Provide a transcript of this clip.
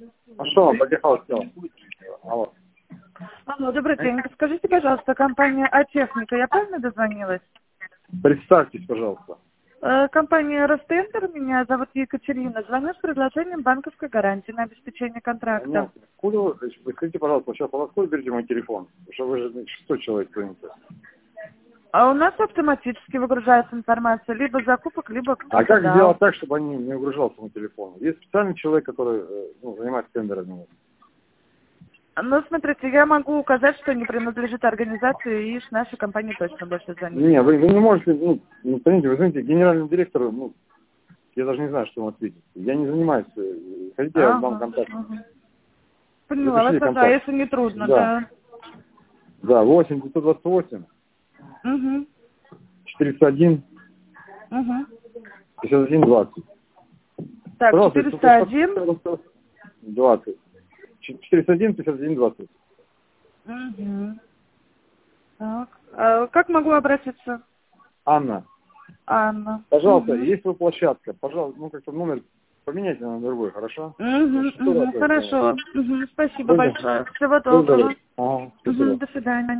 А что он подъехал, все. Алло. Алло, добрый день. Скажите, пожалуйста, компания «А-техника», я правильно дозвонилась? Представьтесь, пожалуйста. Компания «Ростендер», меня зовут Екатерина. Звоню с предложением банковской гарантии на обеспечение контракта. Ну, вы скажите, пожалуйста, сейчас у вас берете мой телефон? Потому что вы же 600 человек звоните. А у нас автоматически выгружается информация либо закупок, либо кто-то А как дал. сделать так, чтобы они не угружался мой телефон? Есть специальный человек, который занимается тендерами. Ну, смотрите, я могу указать, что не принадлежит организации, и с нашей компании точно больше звонить. Не, вы не можете, понимаете, вы звоните генеральному директору, я даже не знаю, что вам ответить. Я не занимаюсь, хотите, я вам контакт. Поняла вас, да, если не трудно, да. Да, 8 928 401 51 20. Так, Пожалуйста, 401 20. 401 51 20. Так. А как могу обратиться? Анна. Анна. Пожалуйста, есть вы площадка, пожалуйста, как-то номер поменяйте на другой, хорошо? Хорошо. Спасибо большое. Всего доброго. Спасибо. До свидания.